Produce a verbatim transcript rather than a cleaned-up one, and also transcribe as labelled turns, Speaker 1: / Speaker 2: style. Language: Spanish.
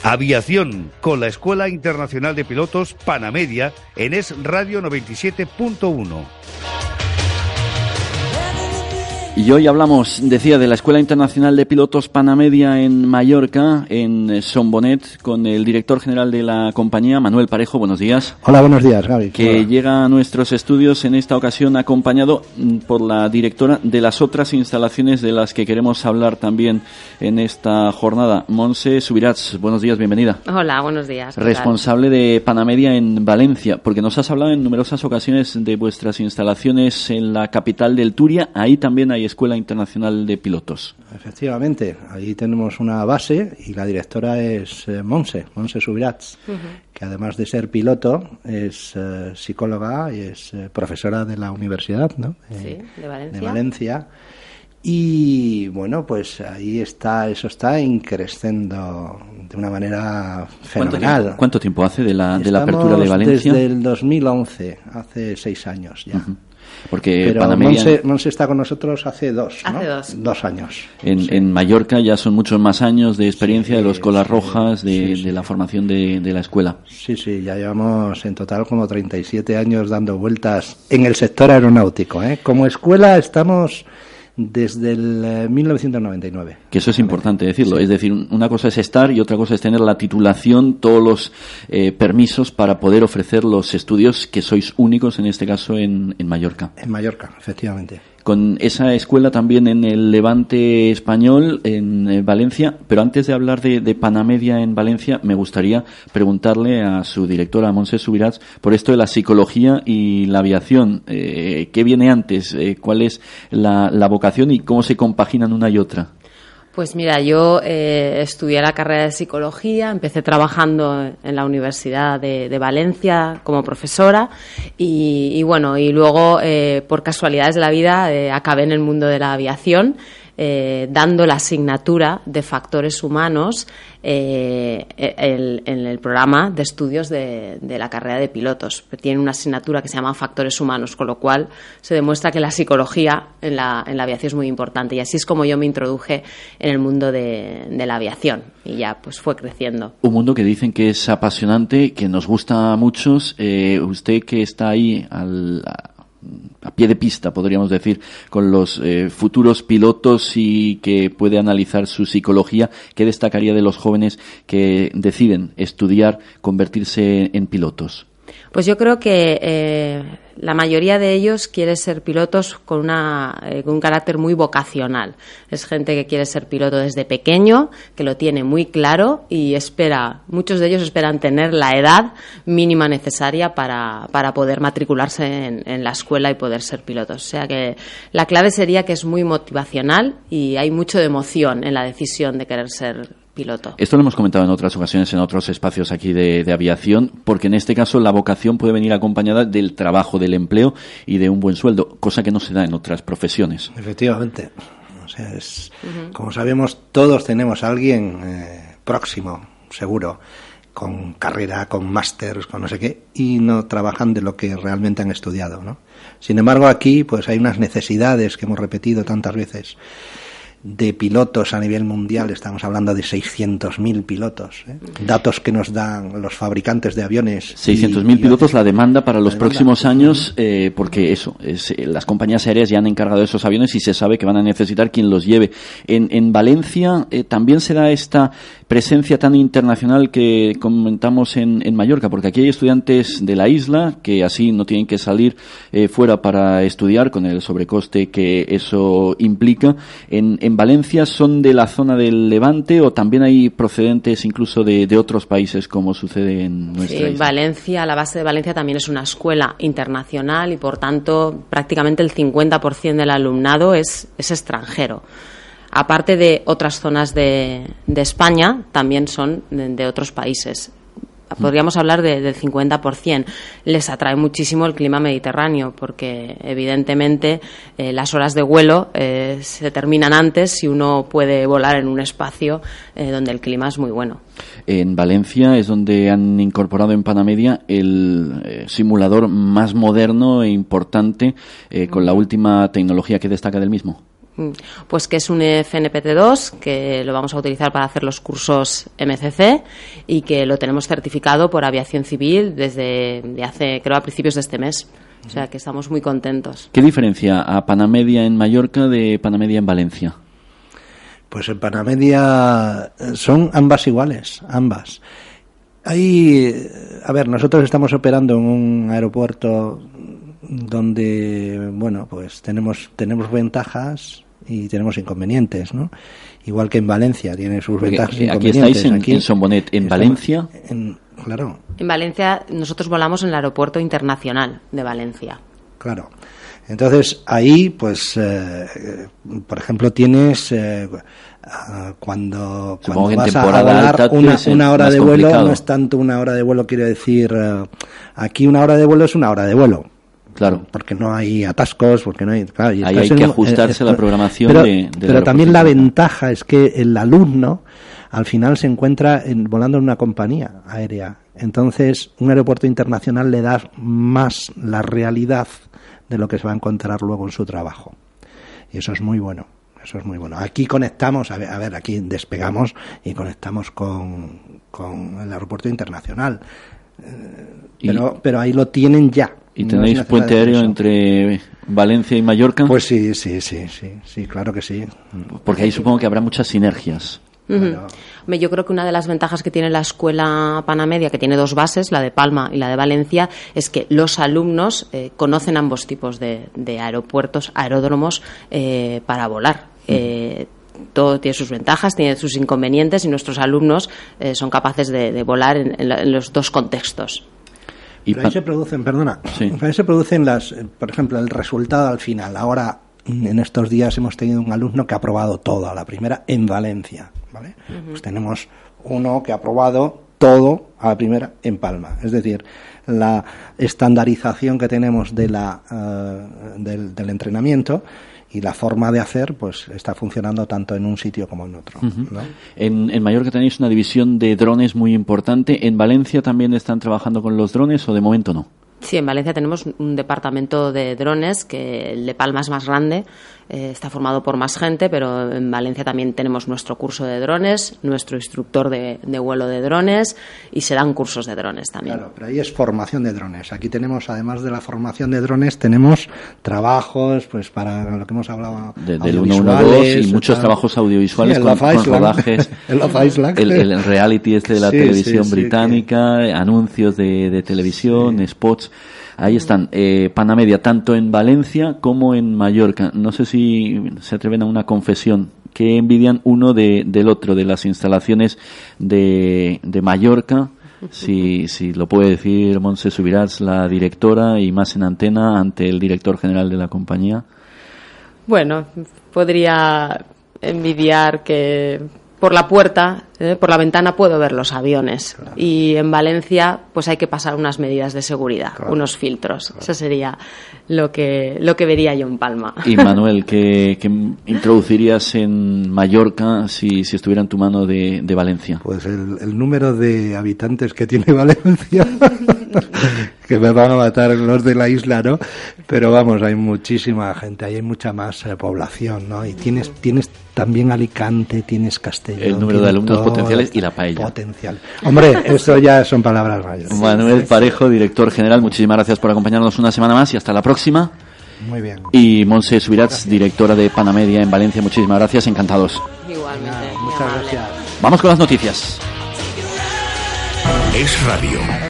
Speaker 1: Aviación, con la Escuela Internacional de Pilotos Panamedia en Es Radio noventa y siete punto uno.
Speaker 2: Y hoy hablamos, decía, de la Escuela Internacional de Pilotos Panamedia en Mallorca, en Son Bonet, con el director general de la compañía, Manuel Parejo. Buenos días.
Speaker 3: Hola, buenos días, Gaby.
Speaker 2: Que
Speaker 3: Hola.
Speaker 2: Llega a nuestros estudios en esta ocasión acompañado por la directora de las otras instalaciones de las que queremos hablar también en esta jornada, Montse Subirats. Buenos días, bienvenida.
Speaker 4: Hola, buenos días.
Speaker 2: Responsable de Panamedia en Valencia, porque nos has hablado en numerosas ocasiones de vuestras instalaciones en la capital del Turia. Ahí también hay Escuela Internacional de Pilotos.
Speaker 3: Efectivamente, ahí tenemos una base y la directora es eh, Montse, Montse Subirats, uh-huh. que además de ser piloto es eh, psicóloga y es eh, profesora de la universidad, ¿no?
Speaker 4: Eh, sí, de Valencia.
Speaker 3: De Valencia. Y bueno, pues ahí está, eso está increciendo de una manera fenomenal.
Speaker 2: ¿Cuánto tiempo, ¿cuánto tiempo hace de la, de la apertura de Valencia?
Speaker 3: Desde el dos mil once, hace seis años ya. Uh-huh.
Speaker 2: Porque
Speaker 3: Pero
Speaker 2: Panamedia...
Speaker 3: Montse, Montse está con nosotros hace dos, ¿no?
Speaker 4: Hace dos.
Speaker 3: Dos años.
Speaker 2: En,
Speaker 3: sí.
Speaker 2: en Mallorca ya son muchos más años de experiencia
Speaker 3: sí,
Speaker 2: de los colas
Speaker 3: sí,
Speaker 2: rojas, de,
Speaker 3: sí, sí.
Speaker 2: de la formación de, de la escuela.
Speaker 3: Sí, sí, ya llevamos en total como treinta y siete años dando vueltas en el sector aeronáutico, ¿eh? Como escuela estamos desde el eh, mil novecientos noventa y nueve.
Speaker 2: Que eso es importante decirlo.
Speaker 3: Sí.
Speaker 2: Es decir, una cosa es estar y otra cosa es tener la titulación, todos los eh, permisos para poder ofrecer los estudios que sois únicos, en este caso, en, en Mallorca.
Speaker 3: En Mallorca, efectivamente.
Speaker 2: Con esa escuela también en el Levante español, en eh, Valencia. Pero antes de hablar de, de Panamedia en Valencia, me gustaría preguntarle a su directora, a Montse Subirats, por esto de la psicología y la aviación. Eh, ¿Qué viene antes? Eh, ¿Cuál es la, la vocación y cómo se compaginan una y otra?
Speaker 4: Pues mira, yo eh, estudié la carrera de psicología, empecé trabajando en la Universidad de, de Valencia como profesora y, y bueno, y luego eh, por casualidades de la vida eh, acabé en el mundo de la aviación. Eh, dando la asignatura de factores humanos eh, el, en el programa de estudios de, de la carrera de pilotos. Tiene una asignatura que se llama factores humanos, con lo cual se demuestra que la psicología en la, en la aviación es muy importante. Y así es como yo me introduje en el mundo de, de la aviación y ya pues fue creciendo.
Speaker 2: Un mundo que dicen que es apasionante, que nos gusta a muchos. Eh, usted que está ahí al... a pie de pista, podríamos decir, con los eh, futuros pilotos y que puede analizar su psicología, ¿qué destacaría de los jóvenes que deciden estudiar, convertirse en pilotos?
Speaker 4: Pues yo creo que eh, la mayoría de ellos quiere ser pilotos con, una, eh, con un carácter muy vocacional. Es gente que quiere ser piloto desde pequeño, que lo tiene muy claro y espera, muchos de ellos esperan tener la edad mínima necesaria para, para poder matricularse en, en la escuela y poder ser pilotos. O sea que la clave sería que es muy motivacional y hay mucho de emoción en la decisión de querer ser piloto.
Speaker 2: Esto lo hemos comentado en otras ocasiones, en otros espacios aquí de, de aviación, porque en este caso la vocación puede venir acompañada del trabajo, del empleo y de un buen sueldo, cosa que no se da en otras profesiones.
Speaker 3: Efectivamente. O sea, es, uh-huh. como sabemos, todos tenemos a alguien eh, próximo, seguro, con carrera, con másters, con no sé qué, y no trabajan de lo que realmente han estudiado, ¿no? Sin embargo, aquí pues hay unas necesidades que hemos repetido tantas veces de pilotos a nivel mundial. Estamos hablando de seiscientos mil pilotos, ¿eh? Datos que nos dan los fabricantes de aviones.
Speaker 2: seiscientos mil pilotos, la demanda para los próximos años, eh, porque eso, es, eh, las compañías aéreas ya han encargado de esos aviones y se sabe que van a necesitar quien los lleve. En, en Valencia eh, también se da esta presencia tan internacional que comentamos en, en Mallorca, porque aquí hay estudiantes de la isla que así no tienen que salir eh, fuera para estudiar con el sobrecoste que eso implica. En, en Valencia, ¿son de la zona del Levante o también hay procedentes incluso de, de otros países como sucede en nuestra
Speaker 4: sí,
Speaker 2: isla?
Speaker 4: Valencia, la base de Valencia también es una escuela internacional y por tanto prácticamente el cincuenta por ciento del alumnado es, es extranjero. Aparte de otras zonas de, de España, también son de, de otros países. Podríamos hablar de, del cincuenta por ciento. Les atrae muchísimo el clima mediterráneo porque evidentemente eh, las horas de vuelo eh, se terminan antes si uno puede volar en un espacio eh, donde el clima es muy bueno.
Speaker 2: En Valencia es donde han incorporado en Panamedia el eh, simulador más moderno e importante eh, con la última tecnología. Que destaca del mismo.
Speaker 4: Pues que es un F N P T dos, que lo vamos a utilizar para hacer los cursos M C C y que lo tenemos certificado por Aviación Civil desde de hace, creo, a principios de este mes. O sea que estamos muy contentos.
Speaker 2: ¿Qué diferencia a Panamedia en Mallorca de Panamedia en Valencia?
Speaker 3: Pues en Panamedia son ambas iguales, ambas. Hay, a ver, nosotros estamos operando en un aeropuerto donde, bueno, pues tenemos tenemos ventajas y tenemos inconvenientes, ¿no? Igual que en Valencia tiene sus ventajas e inconvenientes.
Speaker 2: Aquí estáis en, aquí, en Son Bonet, en Valencia.
Speaker 3: En, claro.
Speaker 4: En Valencia nosotros volamos en el aeropuerto internacional de Valencia.
Speaker 3: Claro. Entonces ahí, pues, eh, por ejemplo, tienes eh, cuando, cuando vas a volar una, una hora de vuelo, complicado. No es tanto una hora de vuelo, quiero decir, eh, aquí una hora de vuelo es una hora de vuelo.
Speaker 2: Claro.
Speaker 3: Porque no hay atascos, porque no hay... Claro, y
Speaker 2: ahí hay que ajustarse a la programación
Speaker 3: pero,
Speaker 2: de, de
Speaker 3: Pero también la ventaja es que el alumno al final se encuentra en, volando en una compañía aérea. Entonces, un aeropuerto internacional le da más la realidad de lo que se va a encontrar luego en su trabajo. Y eso es muy bueno. Eso es muy bueno. Aquí conectamos, a ver, a ver aquí despegamos y conectamos con, con el aeropuerto internacional. Pero, pero ahí lo tienen ya.
Speaker 2: ¿Y tenéis no puente aéreo entre Valencia y Mallorca?
Speaker 3: Pues sí, sí, sí, sí, sí, claro que sí.
Speaker 2: Porque ahí supongo que habrá muchas sinergias.
Speaker 4: Uh-huh. Yo creo que una de las ventajas que tiene la escuela Panamedia, que tiene dos bases, la de Palma y la de Valencia, es que los alumnos eh, conocen ambos tipos de, de aeropuertos, aeródromos eh, para volar. Uh-huh. Eh, todo tiene sus ventajas, tiene sus inconvenientes y nuestros alumnos eh, son capaces de, de volar en, en, la, en los dos contextos.
Speaker 3: Pero ahí se producen, perdona, sí. ahí se producen las, por ejemplo, el resultado al final. Ahora, en estos días hemos tenido un alumno que ha aprobado todo a la primera en Valencia, ¿vale? Uh-huh. Pues tenemos uno que ha aprobado todo a la primera en Palma. Es decir, la estandarización que tenemos de la uh, del, del entrenamiento y la forma de hacer, pues está funcionando tanto en un sitio como en otro. Uh-huh. ¿No?
Speaker 2: En, en Mallorca tenéis una división de drones muy importante. ¿En Valencia también están trabajando con los drones o de momento no?
Speaker 4: Sí, en Valencia tenemos un departamento de drones que el de Palma es más grande, eh, está formado por más gente, pero en Valencia también tenemos nuestro curso de drones, nuestro instructor de, de vuelo de drones y se dan cursos de drones también.
Speaker 3: Claro, pero ahí es formación de drones. Aquí tenemos, además de la formación de drones, tenemos trabajos, pues para lo que hemos hablado,
Speaker 2: de, del uno uno dos y muchos tal. Trabajos audiovisuales sí, con, con rodajes,
Speaker 3: el,
Speaker 2: el, el reality este de la sí, televisión sí, británica, sí, que... anuncios de, de televisión, sí. spots. Ahí están, eh, Panamedia, tanto en Valencia como en Mallorca. No sé si se atreven a una confesión. ¿Qué envidian uno de, del otro, de las instalaciones de, de Mallorca? Si, si lo puede decir Montse Subirats, la directora, y más en antena ante el director general de la compañía.
Speaker 4: Bueno, podría envidiar que... por la puerta, eh, por la ventana puedo ver los aviones. Claro. Y en Valencia pues hay que pasar unas medidas de seguridad, claro. unos filtros. Claro. Eso sería lo que lo que vería yo en Palma.
Speaker 2: Y Manuel, ¿qué, qué introducirías en Mallorca si, si estuviera en tu mano de, de Valencia?
Speaker 3: Pues el, el número de habitantes que tiene Valencia, que me van a matar los de la isla, ¿no? Pero vamos, hay muchísima gente, hay mucha más eh, población, ¿no? Y tienes tienes también Alicante, tienes Castellón.
Speaker 2: El número de alumnos potenciales y la paella.
Speaker 3: Potencial. Hombre, eso ya son palabras mayores.
Speaker 2: Manuel Parejo, director general, muchísimas gracias por acompañarnos una semana más y hasta la próxima.
Speaker 3: Muy bien.
Speaker 2: Y Montse Subirats, directora de Panamedia en Valencia, muchísimas gracias, encantados.
Speaker 4: Igualmente.
Speaker 3: Muchas gracias.
Speaker 2: Vamos con las noticias.
Speaker 1: Es Radio.